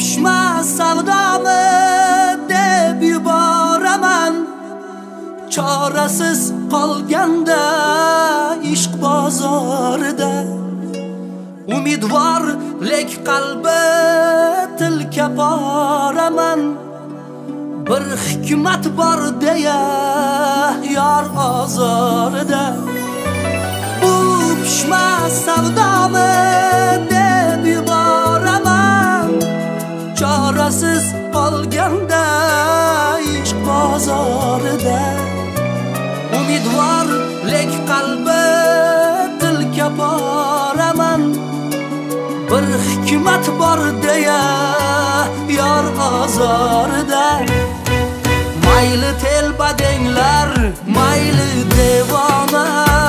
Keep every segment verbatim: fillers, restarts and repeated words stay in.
pishmas savdomi deb yuboraman, chorasiz qolganda ishq bozorida. Umidvor lek qalbi tilka boraman, bir hikmat bor deya yor ozorida. Bu pishmas savdomi deb yuboraman, chorasiz qolganda ishq bozorida. Umidvor lek qalbi tilka boraman, bir hikmat bor deya yor ozorida. Mayli telba denglar, mayli devona,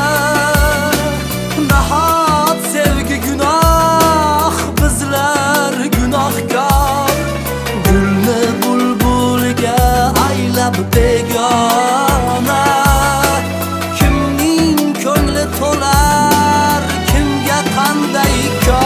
nahot sevgi gunoh, bizlar gunohkor. Gulni bulbulga aylab begona, kimning ko'ngli to'lar, kimga qanday kor.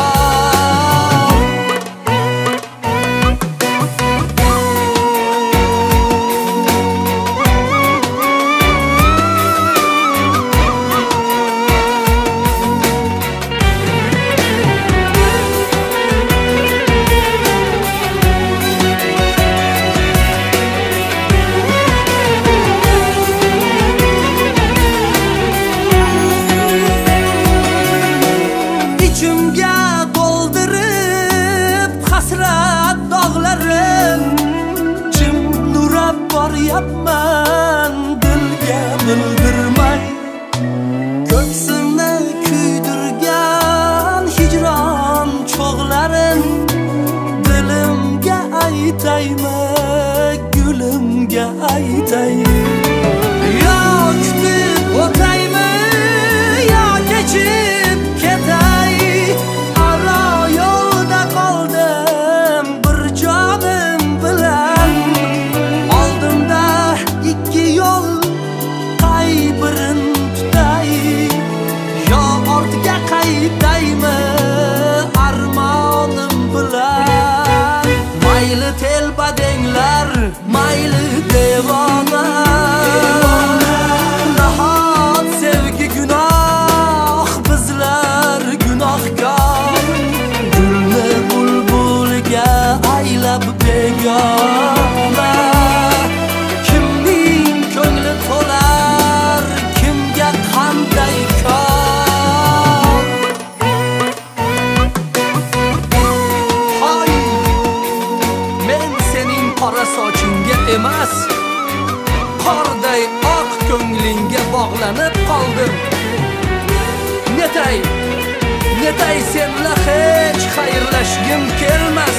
Yapman dilga bildirmay, ko'ksimni kuydirgan hijron cho'g'larin dilimga aytaymi, gulimga aytay. Yo kutib o'taymi, yo kechib ketay, aro yo'lda qoldim bir jonim bilan. Ikki yo'l qaybirin tutay, yo ortga qaytaymi armonim bilan. Mayli telba denglar, mayli devona, nahot sevgi gunoh, bizlar gunohkor. Gulni bulbulga aylab begona, sochingga emas, qorday oq ko'nglingga bog'lanib qoldim. Netay, netay senla hech xayrlashgim kelmas.